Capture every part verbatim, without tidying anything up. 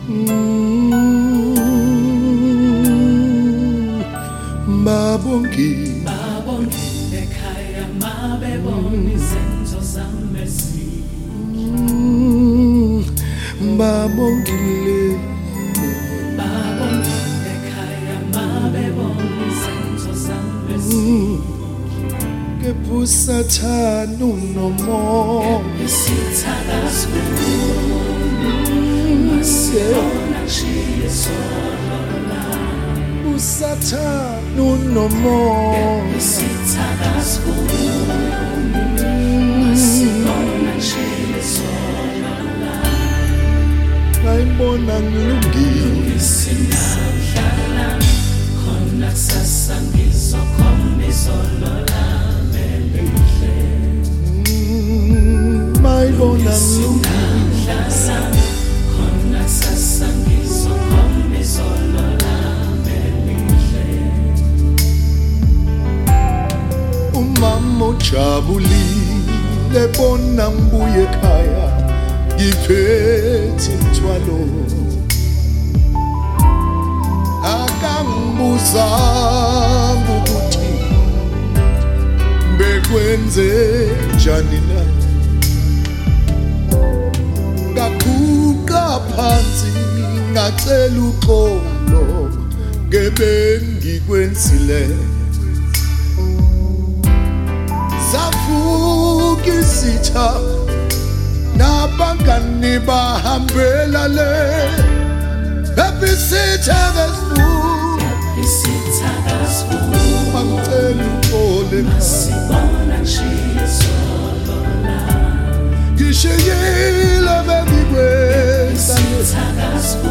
Babongi babongi ekhaya mabebona izenzo zami babongile babongi ekhaya mabebona izenzo zami kepusathana unomoya isithakazo masibona ngisizolola usathana unomoya isithakazo masibona ngisizolola ngayibona ngilungile singadlala khona kusasa ngizokhomba izolola belihle ngayibona ngilungile khona kusasa ngizokhomba izolola belihle umama ujabulile bona ngibuye ekhaya ngiphethe imthwalo akangibuzanga ukuthi bekwenze njani na ngaguqa phansi ngacela uxolo ngebengikwenzile savuka isitha nabangani bahambela le ebisithakazibu isithakazo mangicela uxole masibona ngisizolola ngishiyile bengikwenza isithakazo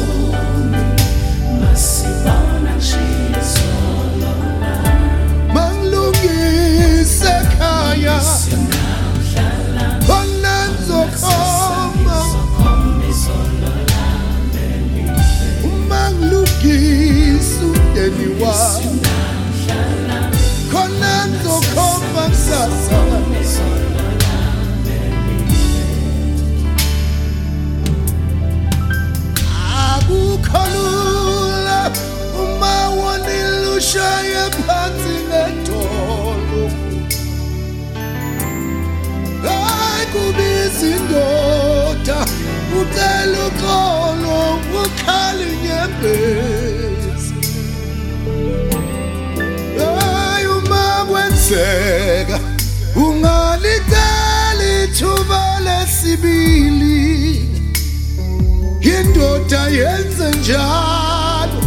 masibona ngisizolola mangilungise ekhaya singadlala khona ngizokhoma ngizokhomba izolola belihle umangilungise umndeni wami singadlala khona ngizokhoma kusasa izolola belihle akukho lula uma wonile ushaye phansi ngedolo hayi kubiza indoda ucela uxolo ukhala inyembezi hayi uma kwenzeka ungalicela ithuba lesibili indoda yenze njalo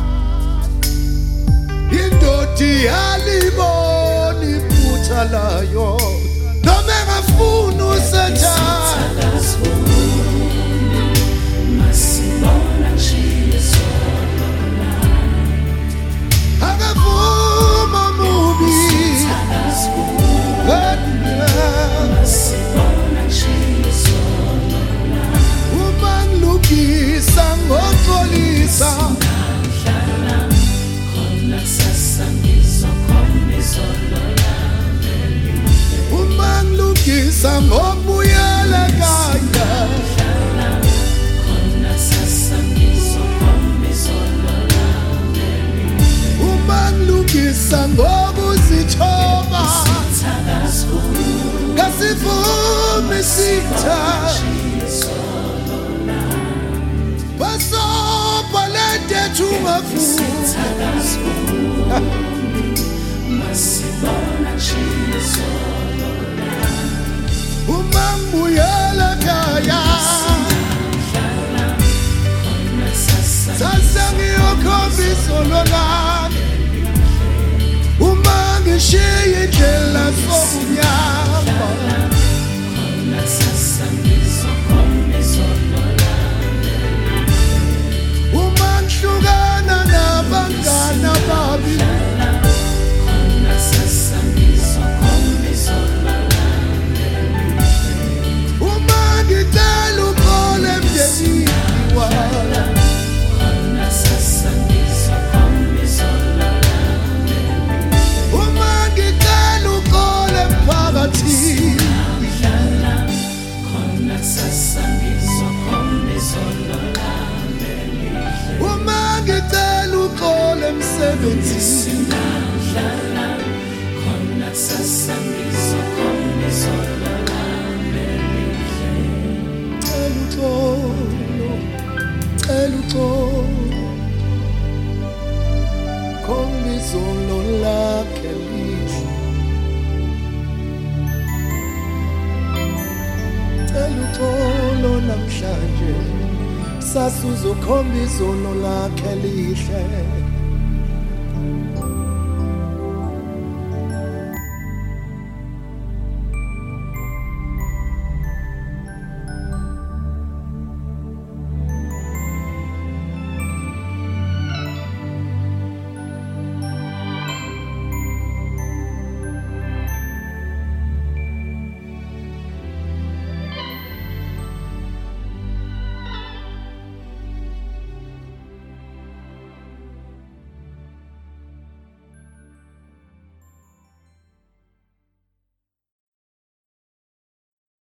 indoda iyalibona iphutha layo noma engafuni usathana masibona ngisizolola akavuma mubi masibona ngisizolola uma ngilungisa ngoxolisa singadlala khona kusasa ngizokhomba izolola belihle uma ngilungisa ngobuyela kaya khona kusasa ngizokhomba izolola belihle uma ngilungisa ngokuzithoba isithakazo ngasivumi sitha ngisizolola basopa ledethu ungafuni isithakazo masibona ngisizolola uma ngibuyela kaya khona kusasa sasa ngiyokhomba izolo lami uma ngishiye indlela sobunyama khona kusasa ngizokhomba izolola uma ngihlukana nabangana babi khona kusasa ngizokhomba izolola uma ngicela uxolo emndenini wami khona kusasa ngizokhomba izolola uma ngicela uxolo namhlanje sasuzokhomba izono lakhe lihle